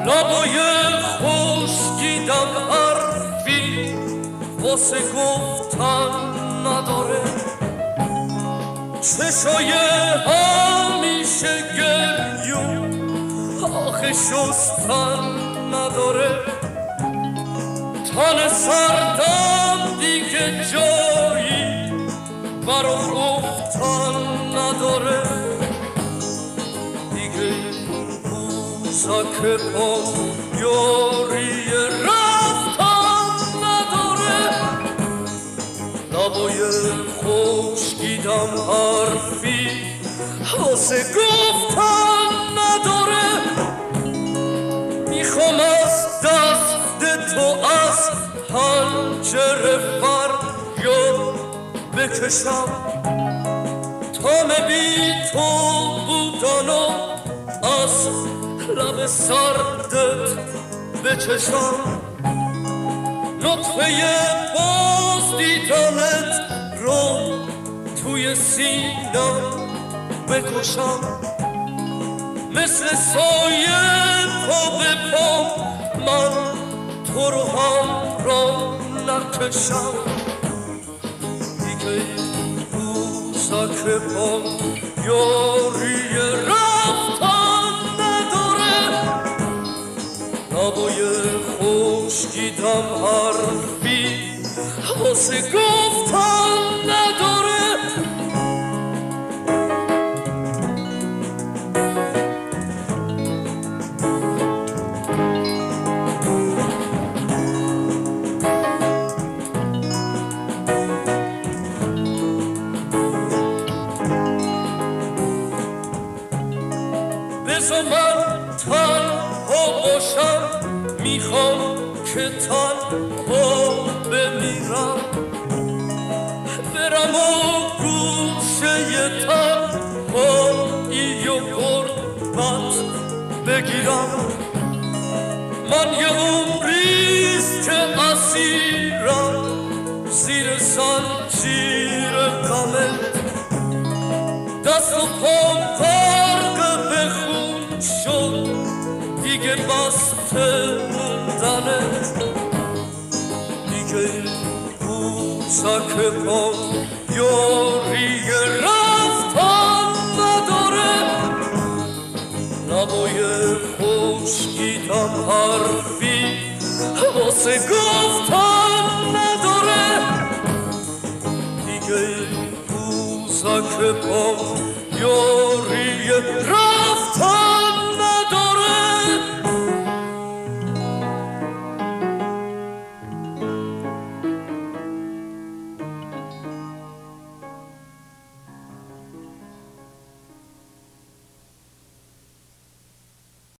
لبای خشکیدم حرفی واسه گفتن نداره، چشای همیشه گریون آخه شستن نداره، تن سردم دیگه جایی برا گفتن نداره، دیگه روزک پا یاری رفتن نداره، لبای خشکیدم حرفی واسه گفتن نداره، میخوام از دست تو از پنجره فریاد بکشم، تام بی تو بودن و از لب سردت بچشم، نطفه باز دیدنت رو توی سینم بکشم، مثل سایه پا به پا من تو رو همراه نکشم، دیگه روزک پا یاری رفتن نداره، لبای خشکیدم حرفی واسه گفتن نداره. بذار من تنها باشم، میخوام که تنها بمیرم، برم و گوشه تنهایی و غربت بگیرم، من یه عمریست که اسیرم زیر زنجیر غمت، دست و پام غرق به خون شد دیگه بسته موندنت، دیگه روزک پا یاری رفتن نداره، لبای خشکیدم حرفی واسه گفتن نداره، دیگه روزک پا یاری